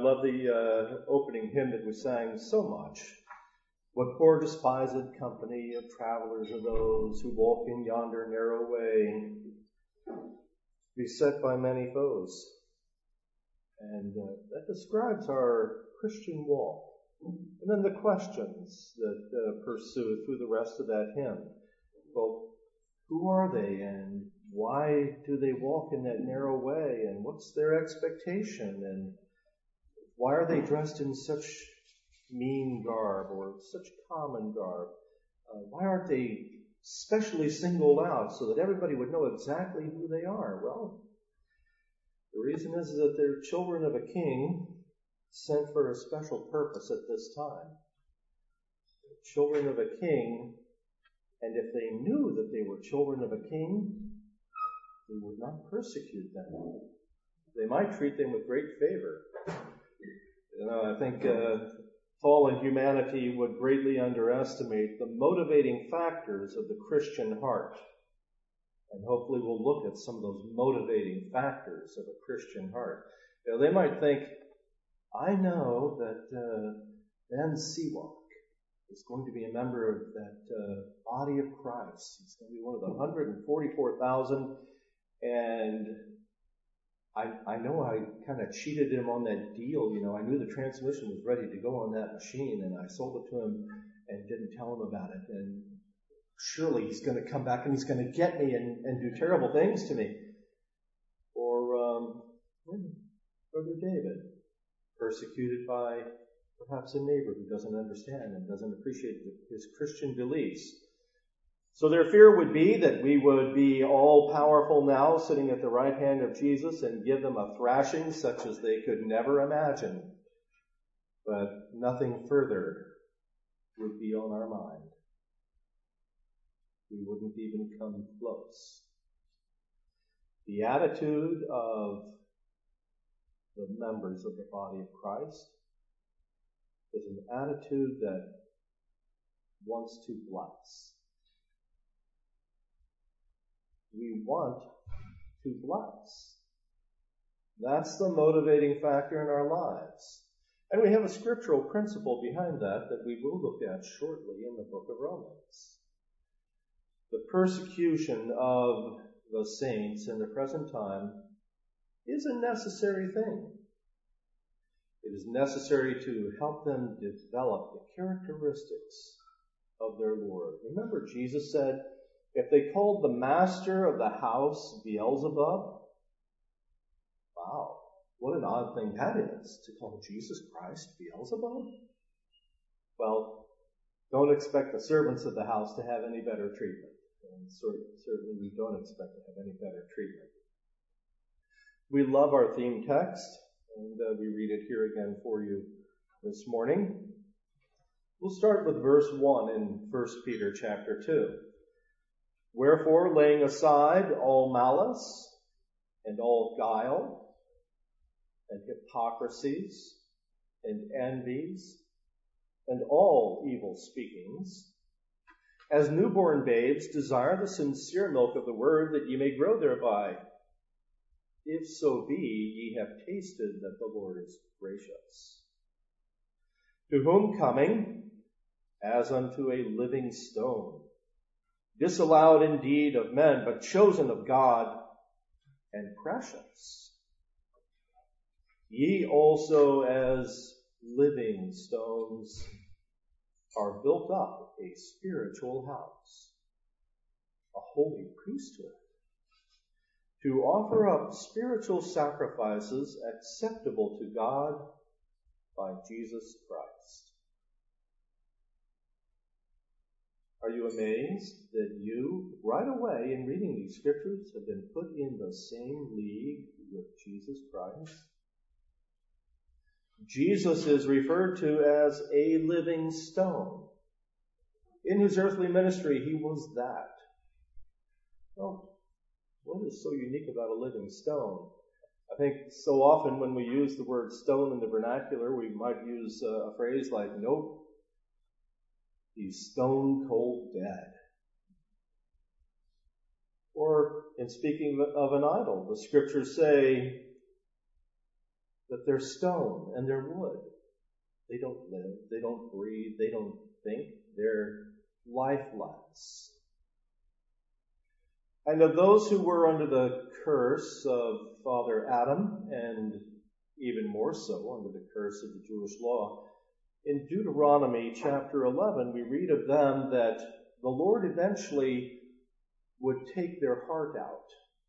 I love the opening hymn that we sang so much. What poor despised company of travelers are those who walk in yonder narrow way, beset by many foes. And that describes our Christian walk. And then the questions that pursue through the rest of that hymn. Well, who are they, and why do they walk in that narrow way, and what's their expectation, and why are they dressed in such mean garb or such common garb? Why aren't they specially singled out so that everybody would know exactly who they are? Well, the reason is that they're children of a king sent for a special purpose at this time. They're children of a king, and if they knew that they were children of a king, they would not persecute them. They might treat them with great favor. I think fallen humanity would greatly underestimate the motivating factors of the Christian heart. And hopefully we'll look at some of those motivating factors of a Christian heart. They might think, I know that Ben Seawalk is going to be a member of that body of Christ. He's going to be one of the 144,000, and I know I kind of cheated him on that deal. I knew the transmission was ready to go on that machine, and I sold it to him and didn't tell him about it. And surely he's going to come back and he's going to get me and do terrible things to me. Or Brother David, persecuted by perhaps a neighbor who doesn't understand and doesn't appreciate his Christian beliefs. So their fear would be that we would be all powerful now, sitting at the right hand of Jesus, and give them a thrashing such as they could never imagine. But nothing further would be on our mind. We wouldn't even come close. The attitude of the members of the body of Christ is an attitude that wants to bless. We want to bless. That's the motivating factor in our lives. And we have a scriptural principle behind that we will look at shortly in the book of Romans. The persecution of the saints in the present time is a necessary thing. It is necessary to help them develop the characteristics of their Lord. Remember, Jesus said, if they called the master of the house Beelzebub, wow, what an odd thing that is, to call Jesus Christ Beelzebub. Well, don't expect the servants of the house to have any better treatment. And certainly we don't expect to have any better treatment. We love our theme text, and we read it here again for you this morning. We'll start with verse 1 in 1 Peter chapter 2. Wherefore, laying aside all malice and all guile and hypocrisies and envies and all evil speakings, as newborn babes desire the sincere milk of the word, that ye may grow thereby, if so be ye have tasted that the Lord is gracious. To whom coming, as unto a living stone, disallowed indeed of men, but chosen of God, and precious. Ye also as living stones are built up a spiritual house, a holy priesthood, to offer up spiritual sacrifices acceptable to God by Jesus Christ. Are you amazed that you, right away in reading these scriptures, have been put in the same league with Jesus Christ? Jesus is referred to as a living stone. In his earthly ministry, he was that. Well, what is so unique about a living stone? I think so often when we use the word stone in the vernacular, we might use a phrase like, nope, he's stone cold dead. Or in speaking of an idol, the scriptures say that they're stone and they're wood. They don't live, they don't breathe, they don't think, they're lifeless. And of those who were under the curse of Father Adam, and even more so under the curse of the Jewish law, in Deuteronomy chapter 11, we read of them that the Lord eventually would take their heart out,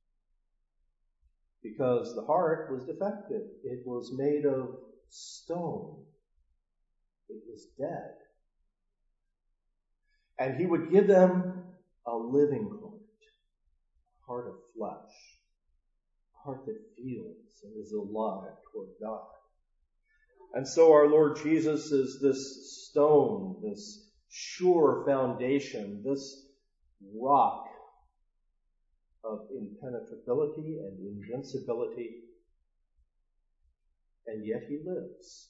because the heart was defective. It was made of stone. It was dead. And he would give them a living heart of flesh, a heart that feels and is alive toward God. And so our Lord Jesus is this stone, this sure foundation, this rock of impenetrability and invincibility, and yet he lives.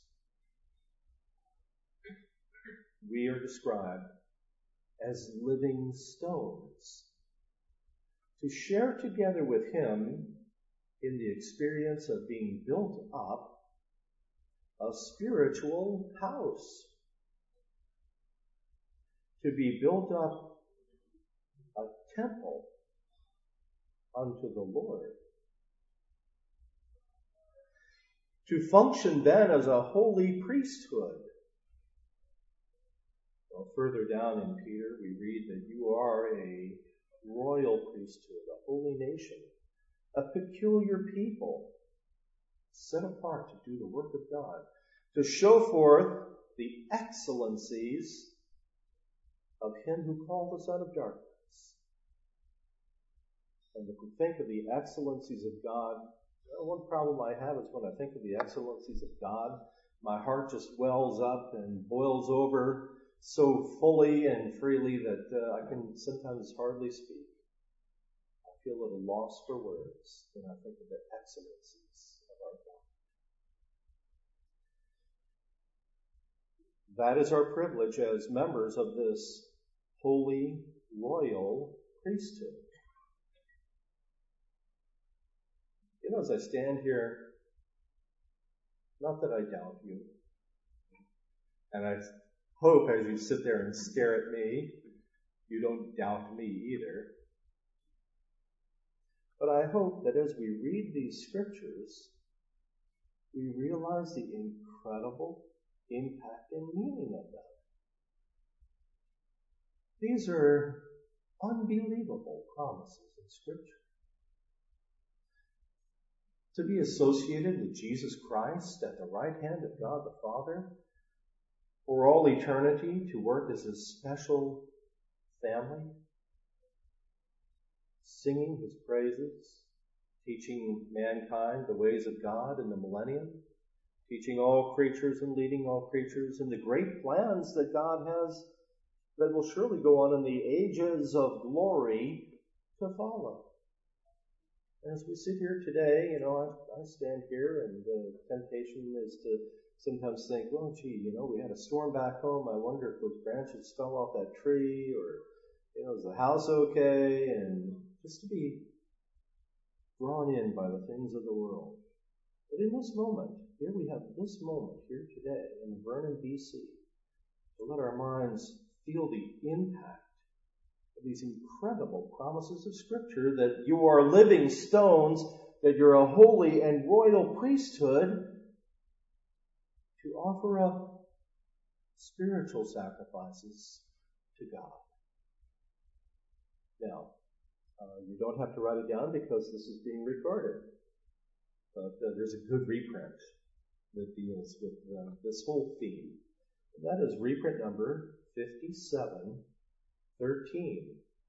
We are described as living stones, to share together with him in the experience of being built up a spiritual house, to be built up a temple unto the Lord, to function then as a holy priesthood. Well, further down in Peter, we read that you are a royal priesthood, a holy nation, a peculiar people, set apart to do the work of God, to show forth the excellencies of him who called us out of darkness. And if we think of the excellencies of God, one problem I have is when I think of the excellencies of God, my heart just wells up and boils over so fully and freely that I can sometimes hardly speak. I feel at a loss for words when I think of the excellencies of our God. That is our privilege as members of this holy, royal priesthood. You know, as I stand here, not that I doubt you, and I hope as you sit there and stare at me, you don't doubt me either. But I hope that as we read these scriptures, we realize the incredible impact and meaning of them. These are unbelievable promises in Scripture. To be associated with Jesus Christ at the right hand of God the Father, for all eternity to work as His special family, singing His praises, teaching mankind the ways of God in the millennium, teaching all creatures and leading all creatures in the great plans that God has that will surely go on in the ages of glory to follow. As we sit here today, I stand here and the temptation is to sometimes think, well, gee, we had a storm back home. I wonder if those branches fell off that tree, or, is the house okay? And just to be drawn in by the things of the world. But in this moment, here we have this moment here today in Vernon, BC, to let our minds feel the impact of these incredible promises of Scripture that you are living stones, that you're a holy and royal priesthood, to offer up spiritual sacrifices to God. Now, you don't have to write it down because this is being recorded. But there's a good reprint that deals with this whole theme. And that is reprint number 5713,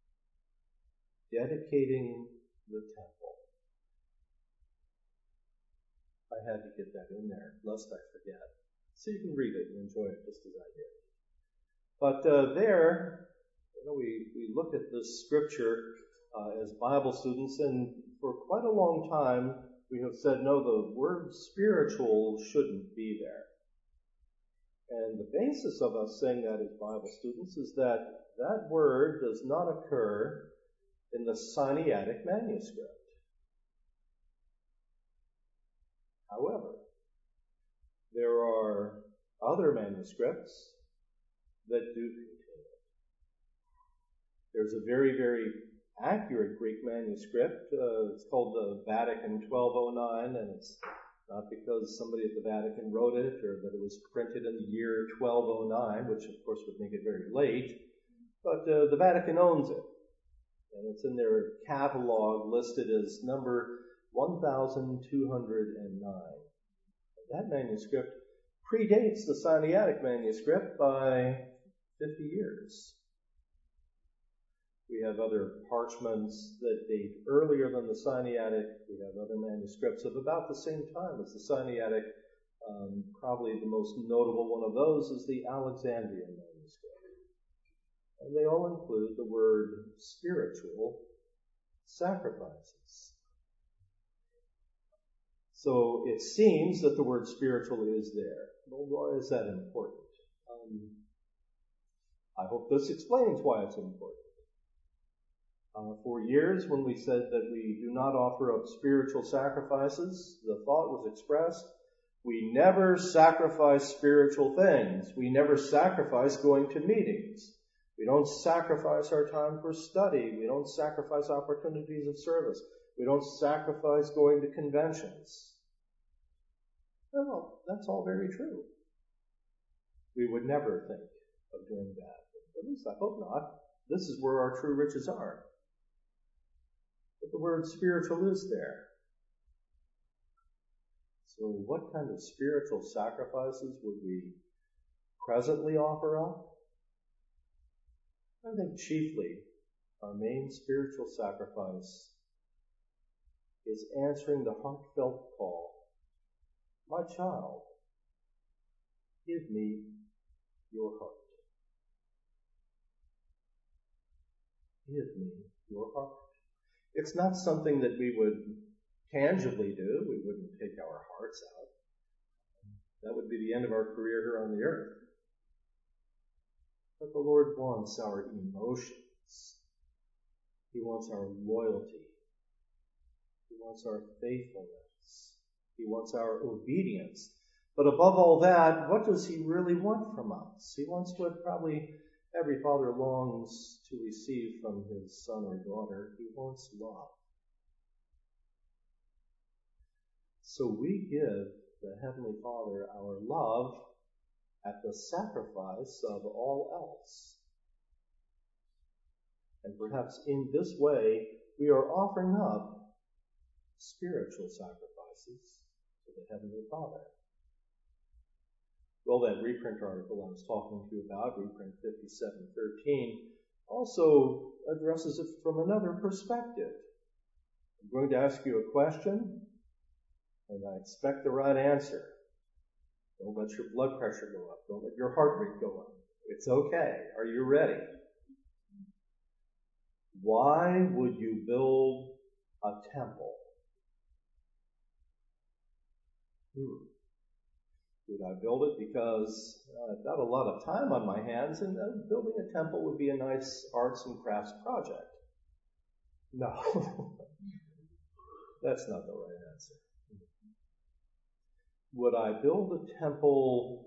Dedicating the Temple. I had to get that in there, lest I forget. So you can read it and enjoy it just as I did. But there, we looked at this scripture as Bible students, and for quite a long time we have said, no, the word spiritual shouldn't be there. And the basis of us saying that as Bible students is that that word does not occur in the Sinaitic manuscript. However, There are other manuscripts that do contain it. There's a very, very accurate Greek manuscript. It's called the Vatican 1209, and it's not because somebody at the Vatican wrote it or that it was printed in the year 1209, which of course would make it very late, but the Vatican owns it. And it's in their catalog listed as number 1209. That manuscript predates the Sinaitic manuscript by 50 years. We have other parchments that date earlier than the Sinaitic. We have other manuscripts of about the same time as the Sinaitic. Probably the most notable one of those is the Alexandrian manuscript. And they all include the word spiritual sacrifices. So it seems that the word spiritual is there. Well, why is that important? I hope this explains why it's important. For years, when we said that we do not offer up spiritual sacrifices, the thought was expressed, we never sacrifice spiritual things. We never sacrifice going to meetings. We don't sacrifice our time for study. We don't sacrifice opportunities of service. We don't sacrifice going to conventions. Well, that's all very true. We would never think of doing that. At least I hope not. This is where our true riches are. But the word spiritual is there. So what kind of spiritual sacrifices would we presently offer up? I think chiefly our main spiritual sacrifice is answering the heartfelt call, my child, give me your heart. Give me your heart. It's not something that we would tangibly do. We wouldn't take our hearts out. That would be the end of our career here on the earth. But the Lord wants our emotions. He wants our loyalty. He wants our faithfulness. He wants our obedience. But above all that, what does He really want from us? He wants what probably every father longs to receive from his son or daughter. He wants love. So we give the Heavenly Father our love at the sacrifice of all else. And perhaps in this way, we are offering up spiritual sacrifices to the Heavenly Father. Well, that reprint article I was talking to you about, reprint 5713, also addresses it from another perspective. I'm going to ask you a question, and I expect the right answer. Don't let your blood pressure go up. Don't let your heart rate go up. It's okay. Are you ready? Why would you build a temple? Would I build it because I've got a lot of time on my hands, and building a temple would be a nice arts and crafts project? No. That's not the right answer. Would I build a temple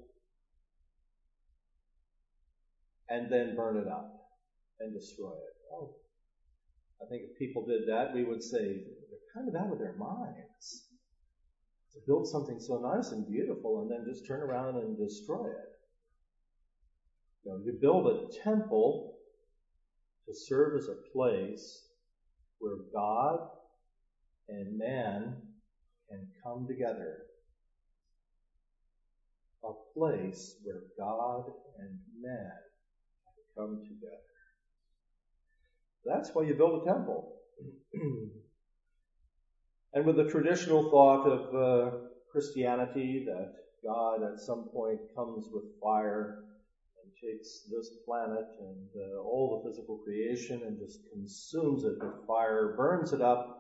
and then burn it up and destroy it? Oh, I think if people did that, we would say they're kind of out of their minds to build something so nice and beautiful and then just turn around and destroy it. You build a temple to serve as a place where God and man can come together. A place where God and man can come together. That's why you build a temple. And with the traditional thought of Christianity that God at some point comes with fire and takes this planet and all the physical creation and just consumes it with fire, burns it up,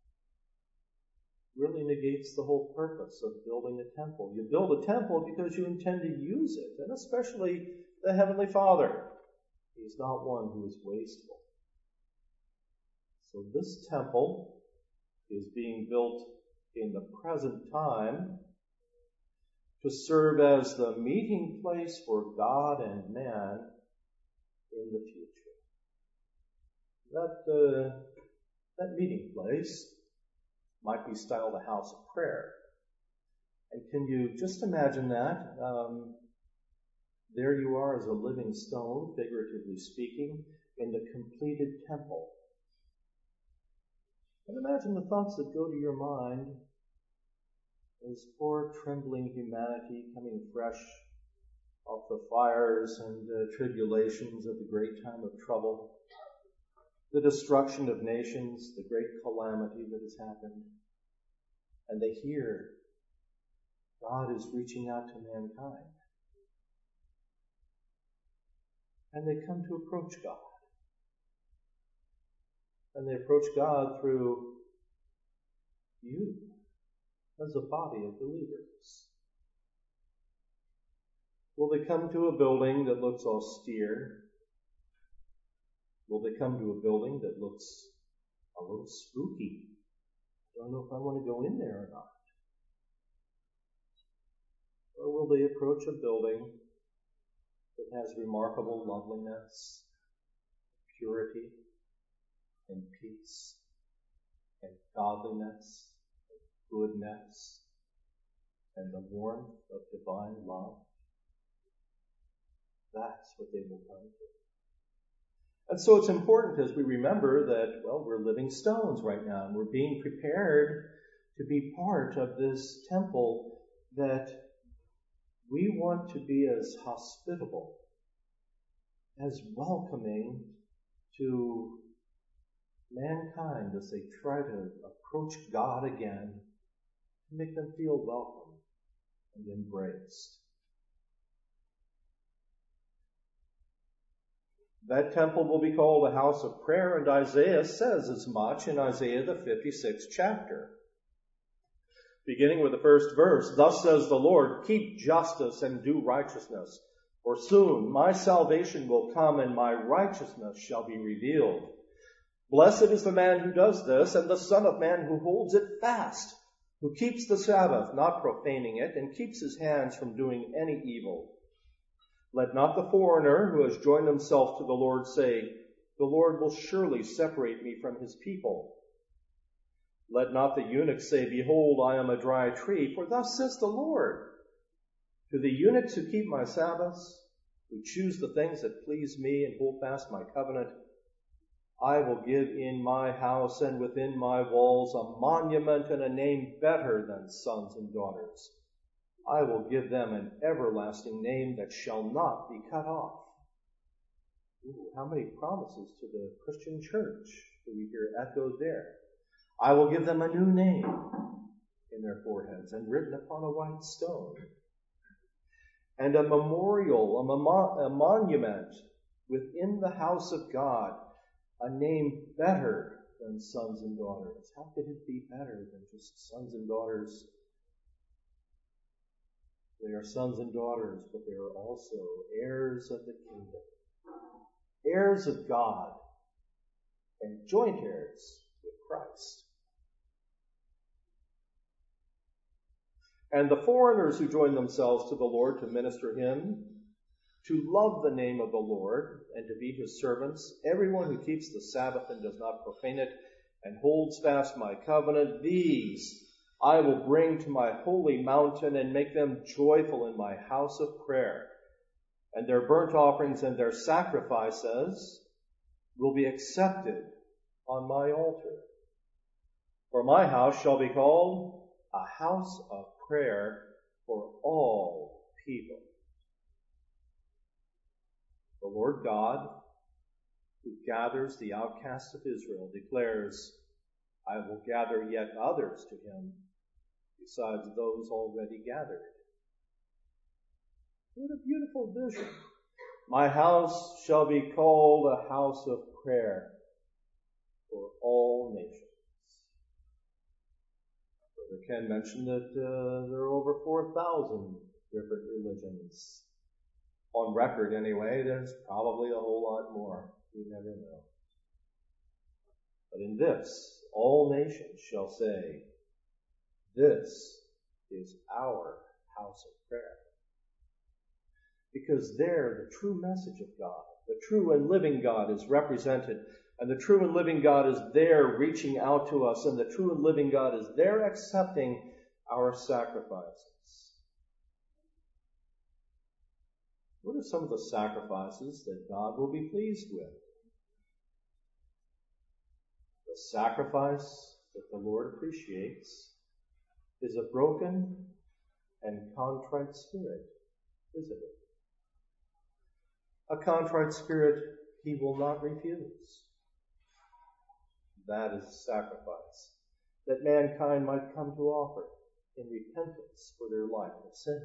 really negates the whole purpose of building a temple. You build a temple because you intend to use it, and especially the Heavenly Father. He's not one who is wasteful. So this temple is being built in the present time to serve as the meeting place for God and man in the future. That meeting place might be styled a house of prayer. And can you just imagine that? There you are as a living stone, figuratively speaking, in the completed temple. And imagine the thoughts that go to your mind as poor, trembling humanity coming fresh off the fires and tribulations of the great time of trouble, the destruction of nations, the great calamity that has happened. And they hear God is reaching out to mankind. And they come to approach God. And they approach God through you as a body of believers. Will they come to a building that looks austere? Will they come to a building that looks a little spooky? I don't know if I want to go in there or not. Or will they approach a building that has remarkable loveliness, purity, and peace, and godliness, and goodness, and the warmth of divine love? That's what they will come to. And so it's important as we remember that, well, we're living stones right now, and we're being prepared to be part of this temple, that we want to be as hospitable, as welcoming to mankind as they try to approach God again, to make them feel welcome and embraced. That temple will be called a house of prayer, and Isaiah says as much in Isaiah the 56th chapter. Beginning with the first verse, "Thus says the Lord, keep justice and do righteousness, for soon my salvation will come and my righteousness shall be revealed. Blessed is the man who does this, and the Son of Man who holds it fast, who keeps the Sabbath, not profaning it, and keeps his hands from doing any evil. Let not the foreigner who has joined himself to the Lord say, the Lord will surely separate me from his people. Let not the eunuch say, behold, I am a dry tree, for thus says the Lord, to the eunuchs who keep my Sabbaths, who choose the things that please me and hold fast my covenant, I will give in my house and within my walls a monument and a name better than sons and daughters. I will give them an everlasting name that shall not be cut off." Ooh, how many promises to the Christian church do we hear echoed there? I will give them a new name in their foreheads and written upon a white stone. And a memorial, a monument within the house of God, a name better than sons and daughters. How could it be better than just sons and daughters? They are sons and daughters, but they are also heirs of the kingdom, heirs of God, and joint heirs with Christ. And the foreigners who join themselves to the Lord to minister him, to love the name of the Lord, and to be his servants, everyone who keeps the Sabbath and does not profane it, and holds fast my covenant, these I will bring to my holy mountain and make them joyful in my house of prayer. And their burnt offerings and their sacrifices will be accepted on my altar. For my house shall be called a house of prayer for all people. The Lord God, who gathers the outcasts of Israel, declares, I will gather yet others to him, besides those already gathered. What a beautiful vision. My house shall be called a house of prayer for all nations. Brother Ken mentioned that there are over 4,000 different religions. On record, anyway, there's probably a whole lot more. You never know. But in this, all nations shall say, this is our house of prayer. Because there, the true message of God, the true and living God is represented, and the true and living God is there reaching out to us, and the true and living God is there accepting our sacrifices. What are some of the sacrifices that God will be pleased with? The sacrifice that the Lord appreciates is a broken and contrite spirit, isn't it? A contrite spirit he will not refuse. That is a sacrifice that mankind might come to offer in repentance for their life of sin.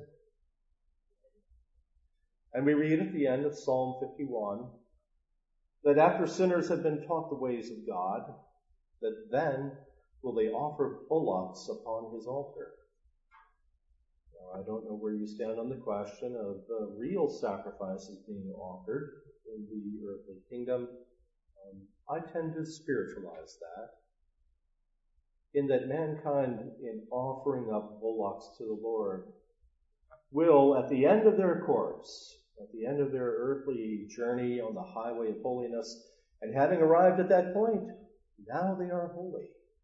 And we read at the end of Psalm 51 that after sinners have been taught the ways of God, that then will they offer bullocks upon his altar. Now, I don't know where you stand on the question of real sacrifices being offered in the earthly kingdom. I tend to spiritualize that, in that mankind, in offering up bullocks to the Lord, will, at the end of their course, at the end of their earthly journey on the highway of holiness, and having arrived at that point, now they are holy.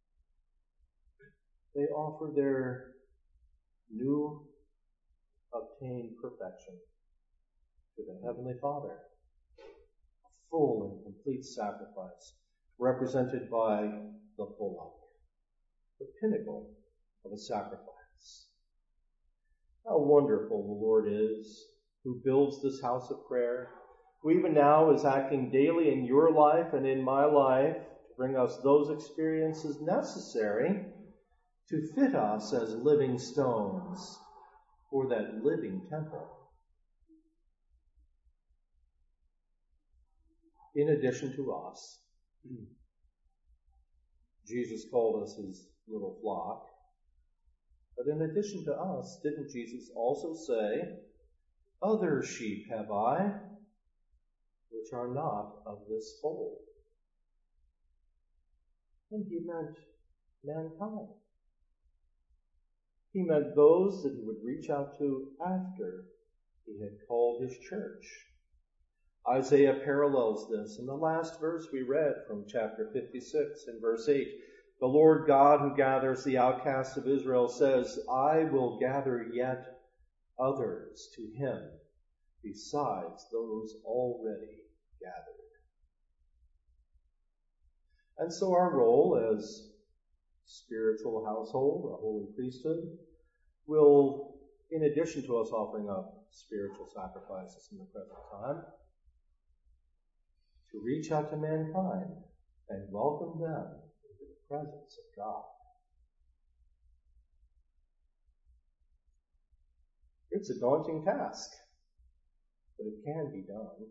They offer their new obtained perfection to the Heavenly Father. A full and complete sacrifice represented by the bullock, the pinnacle of a sacrifice. How wonderful the Lord is, who builds this house of prayer, who even now is acting daily in your life and in my life to bring us those experiences necessary to fit us as living stones for that living temple. In addition to us, Jesus called us his little flock. But in addition to us, didn't Jesus also say, "Other sheep have I, which are not of this fold"? And he meant mankind. He meant those that he would reach out to after he had called his church. Isaiah parallels this in the last verse we read from chapter 56 in verse 8. The Lord God who gathers the outcasts of Israel says, "I will gather yet others to him besides those already gathered." And so our role as spiritual household, a holy priesthood, will, in addition to us offering up spiritual sacrifices in the present time, to reach out to mankind and welcome them into the presence of God. It's a daunting task, but it can be done.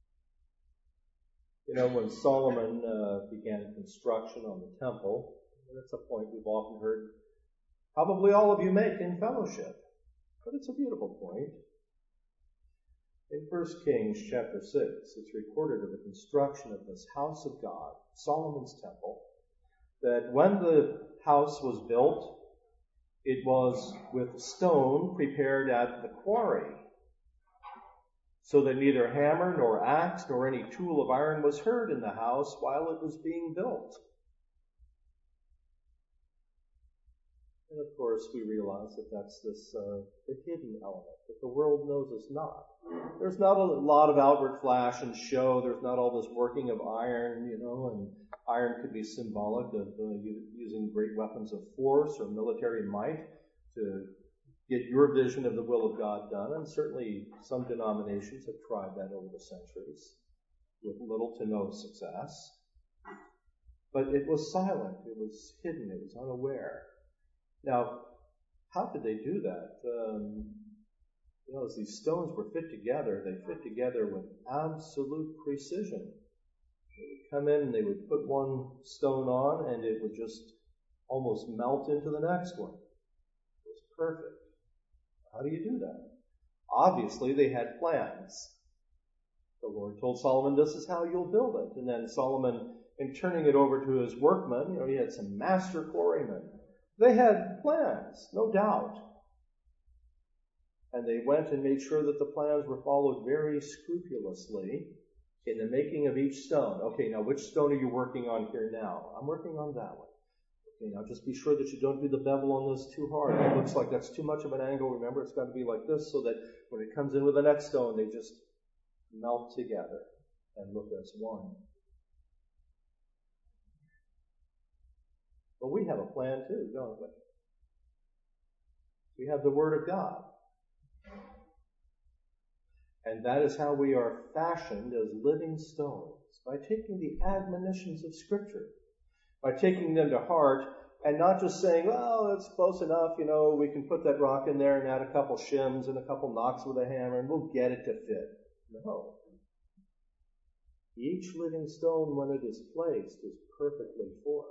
You know, when Solomon began construction on the temple, and that's a point we've often heard probably all of you make in fellowship, but it's a beautiful point. In 1 Kings chapter 6, it's recorded of the construction of this house of God, Solomon's temple, that when the house was built, it was with stone prepared at the quarry, so that neither hammer nor axe nor any tool of iron was heard in the house while it was being built. And of course, we realize that that's the hidden element, that the world knows us not. There's not a lot of outward flash and show. There's not all this working of iron, and iron could be symbolic of using great weapons of force or military might to get your vision of the will of God done. And certainly some denominations have tried that over the centuries with little to no success. But it was silent. It was hidden. It was unaware. Now, how could they do that? As these stones were fit together, they fit together with absolute precision. They would come in and they would put one stone on and it would just almost melt into the next one. It was perfect. How do you do that? Obviously, they had plans. The Lord told Solomon, "This is how you'll build it." And then Solomon, in turning it over to his workmen, he had some master quarrymen. They had plans, no doubt. And they went and made sure that the plans were followed very scrupulously in the making of each stone. Okay, now which stone are you working on here now? I'm working on that one. Okay, now just be sure that you don't do the bevel on this too hard. It looks like that's too much of an angle. Remember, it's got to be like this so that when it comes in with the next stone, they just melt together and look as one. But we have a plan too, don't we? We have the Word of God. And that is how we are fashioned as living stones, by taking the admonitions of Scripture, by taking them to heart and not just saying, well, it's close enough, we can put that rock in there and add a couple shims and a couple knocks with a hammer and we'll get it to fit. No. Each living stone, when it is placed, is perfectly formed.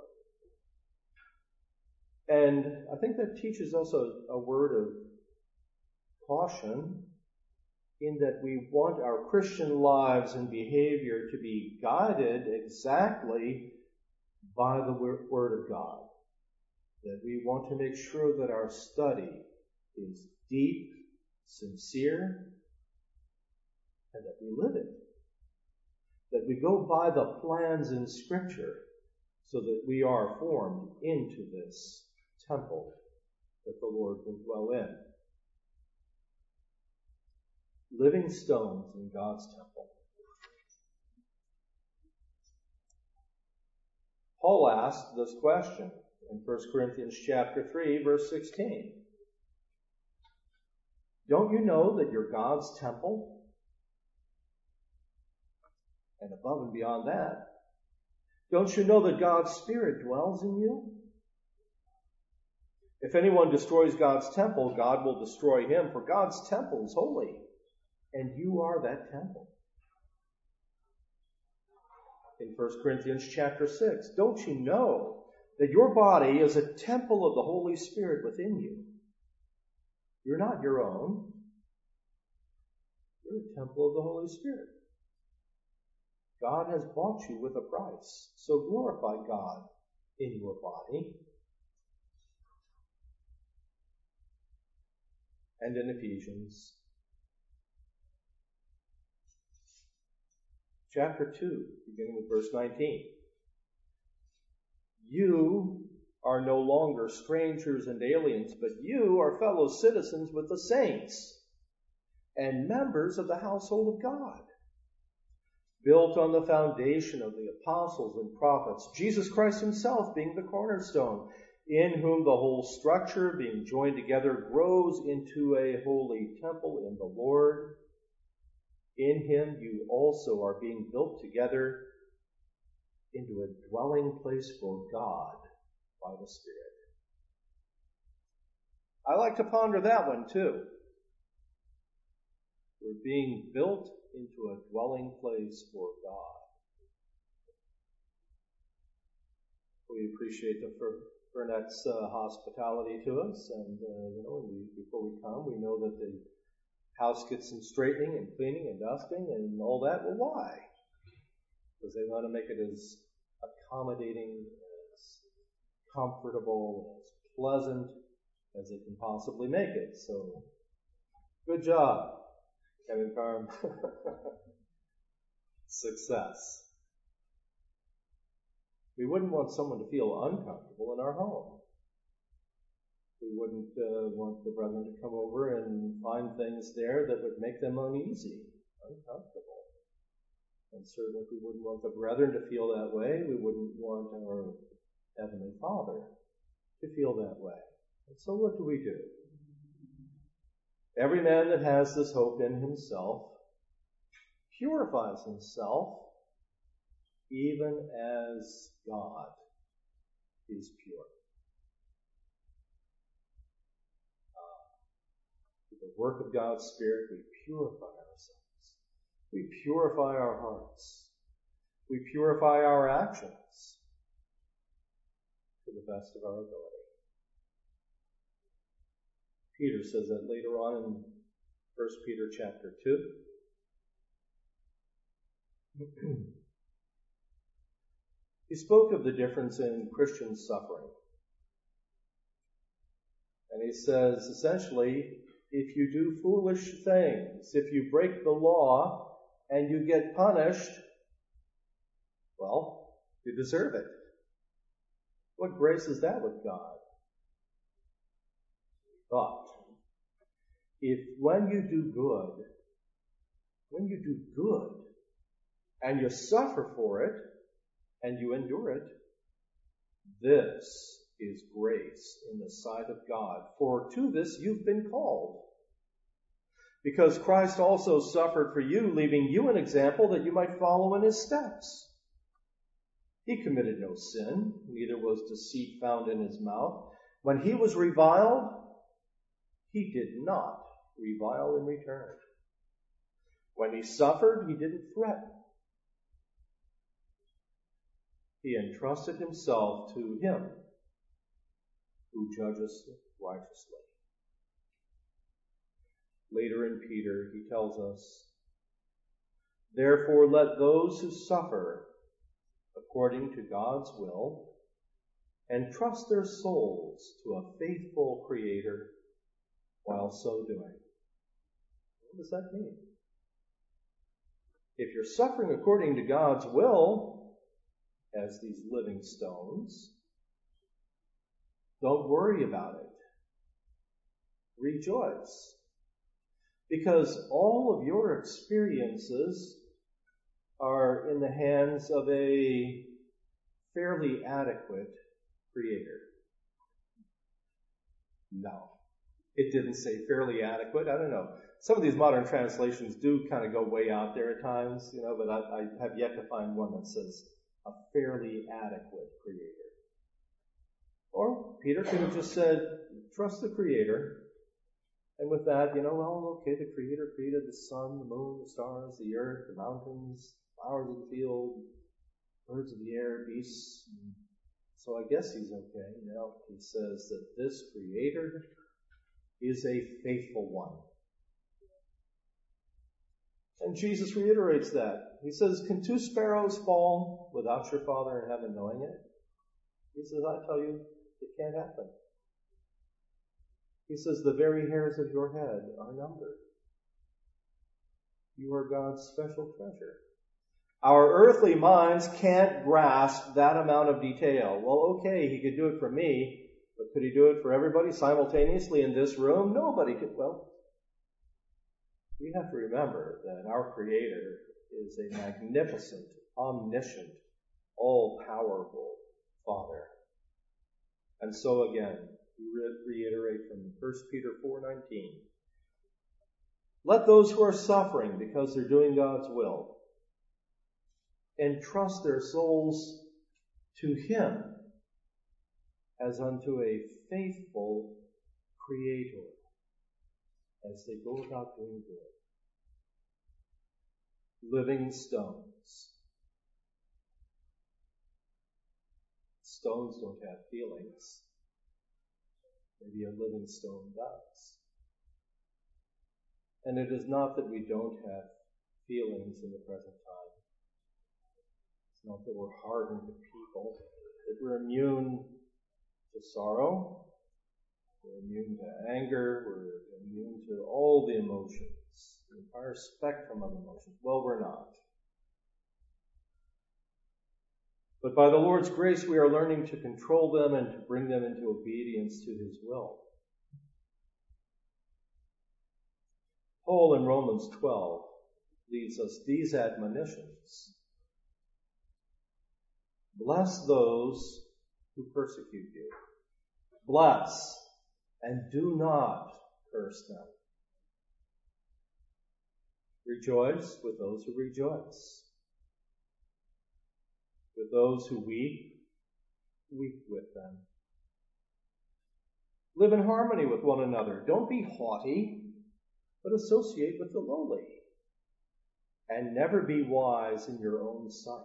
And I think that teaches us a word of caution in that we want our Christian lives and behavior to be guided exactly by the Word of God. That we want to make sure that our study is deep, sincere, and that we live it. That we go by the plans in Scripture so that we are formed into this temple that the Lord will dwell in. Living stones in God's temple. Paul asked this question in 1 Corinthians chapter 3, verse 16. Don't you know that you're God's temple? And above and beyond that, don't you know that God's Spirit dwells in you? If anyone destroys God's temple, God will destroy him, for God's temple is holy, and you are that temple. In 1 Corinthians chapter 6, don't you know that your body is a temple of the Holy Spirit within you? You're not your own. You're a temple of the Holy Spirit. God has bought you with a price, so glorify God in your body. And in Ephesians chapter 2, beginning with verse 19. You are no longer strangers and aliens, but you are fellow citizens with the saints and members of the household of God, built on the foundation of the apostles and prophets, Jesus Christ himself being the cornerstone, in whom the whole structure, being joined together, grows into a holy temple in the Lord. In him you also are being built together into a dwelling place for God by the Spirit. I like to ponder that one too. We're being built into a dwelling place for God. We appreciate the Burnett's hospitality to us, and before we come, we know that the house gets some straightening and cleaning and dusting and all that. Well, why? Because they want to make it as accommodating, as comfortable, as pleasant as they can possibly make it. So, good job, Kevin Carm. Success. We wouldn't want someone to feel uncomfortable in our home. We wouldn't want the brethren to come over and find things there that would make them uneasy, uncomfortable. And certainly if we wouldn't want the brethren to feel that way, we wouldn't want our Heavenly Father to feel that way. And so what do? Every man that has this hope in himself purifies himself even as God is pure. Through the work of God's Spirit, we purify ourselves. We purify our hearts. We purify our actions to the best of our ability. Peter says that later on in 1 Peter chapter 2. He spoke of the difference in Christian suffering. And he says, essentially, if you do foolish things, if you break the law and you get punished, well, you deserve it. What grace is that with God? But if when you do good and you suffer for it and you endure it, this is grace in the sight of God. For to this you've been called. Because Christ also suffered for you, leaving you an example that you might follow in his steps. He committed no sin, neither was deceit found in his mouth. When he was reviled, he did not revile in return. When he suffered, he didn't threaten. He entrusted himself to him who judges righteously. Later in Peter, he tells us, therefore let those who suffer according to God's will entrust their souls to a faithful Creator while so doing. What does that mean? If you're suffering according to God's will, as these living stones, don't worry about it. Rejoice. Because all of your experiences are in the hands of a fairly adequate Creator. No. It didn't say fairly adequate. I don't know. Some of these modern translations do kind of go way out there at times, but I have yet to find one that says a fairly adequate Creator. Or Peter could have just said, trust the Creator. And with that, okay, the Creator created the sun, the moon, the stars, the earth, the mountains, flowers of the field, birds of the air, beasts. So I guess he's okay. Now he says that this Creator is a faithful one. And Jesus reiterates that. He says, can 2 sparrows fall without your Father in heaven knowing it? He says, I tell you, it can't happen. He says, the very hairs of your head are numbered. You are God's special treasure. Our earthly minds can't grasp that amount of detail. Well, okay, he could do it for me, but could he do it for everybody simultaneously in this room? Nobody could. Well, we have to remember that our Creator is a magnificent, omniscient, all-powerful Father. And so again, we reiterate from 1 Peter 4:19. Let those who are suffering because they're doing God's will entrust their souls to Him as unto a faithful Creator as they go about doing good. Living stones. Stones don't have feelings. Maybe a living stone does. And it is not that we don't have feelings in the present time. It's not that we're hardened to people, that we're immune to sorrow, we're immune to anger, we're immune to all the emotions, the entire spectrum of emotions. Well, we're not. But by the Lord's grace, we are learning to control them and to bring them into obedience to His will. Paul in Romans 12 leaves us these admonitions. Bless those who persecute you. Bless and do not curse them. Rejoice with those who rejoice. With those who weep, weep with them. Live in harmony with one another. Don't be haughty, but associate with the lowly. And never be wise in your own sight.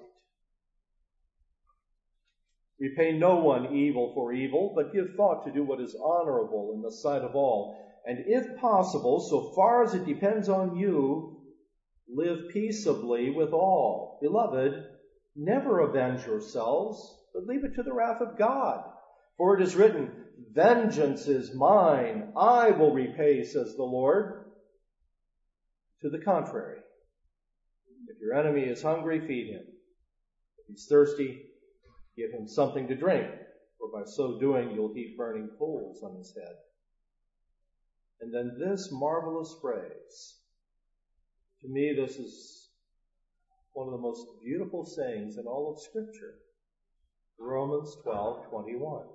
Repay no one evil for evil, but give thought to do what is honorable in the sight of all. And if possible, so far as it depends on you, live peaceably with all. Beloved, never avenge yourselves, but leave it to the wrath of God. For it is written, vengeance is mine, I will repay, says the Lord. To the contrary, if your enemy is hungry, feed him. If he's thirsty, give him something to drink, for by so doing you'll heap burning coals on his head. And then this marvelous phrase. To me, this is one of the most beautiful sayings in all of Scripture. Romans 12:21.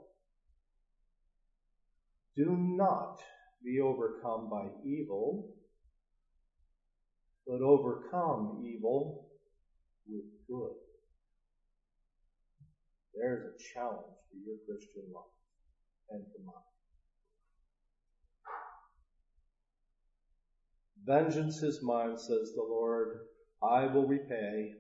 Do not be overcome by evil, but overcome evil with good. There's a challenge for your Christian life and for mine. Vengeance is mine, says the Lord, I will repay.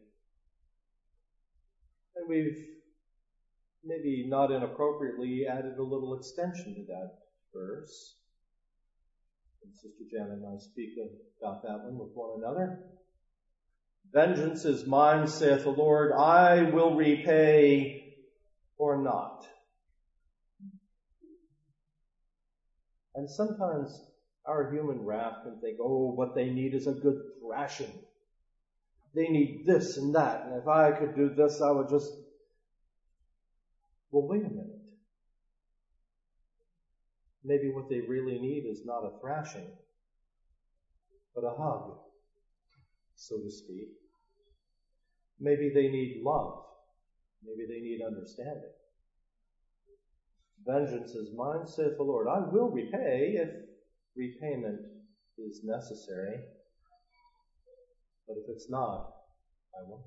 And we've maybe not inappropriately added a little extension to that verse. And Sister Janet and I speak about that one with one another. Vengeance is mine, saith the Lord, I will repay or not. And sometimes our human wrath can think, oh, what they need is a good thrashing. They need this and that, and if I could do this, I would just... Well, wait a minute. Maybe what they really need is not a thrashing, but a hug, so to speak. Maybe they need love. Maybe they need understanding. Vengeance is mine, saith the Lord. I will repay if repayment is necessary. But if it's not, I won't.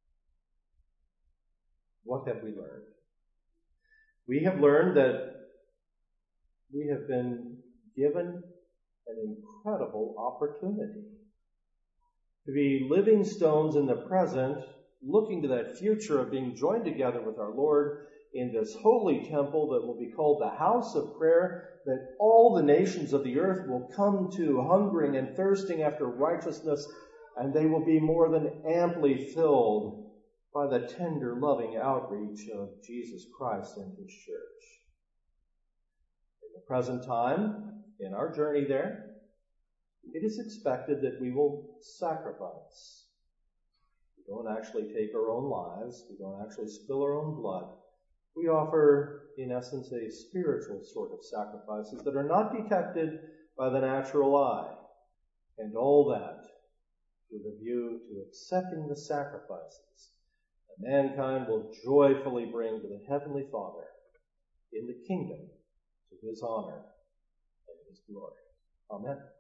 What have we learned? We have learned that we have been given an incredible opportunity to be living stones in the present, looking to that future of being joined together with our Lord in this holy temple that will be called the house of prayer, that all the nations of the earth will come to, hungering and thirsting after righteousness, and they will be more than amply filled by the tender, loving outreach of Jesus Christ and His church. In the present time, in our journey there, it is expected that we will sacrifice. We don't actually take our own lives. We don't actually spill our own blood. We offer, in essence, a spiritual sort of sacrifices that are not detected by the natural eye. And all that with a view to accepting the sacrifices that mankind will joyfully bring to the Heavenly Father in the kingdom to His honor and His glory. Amen.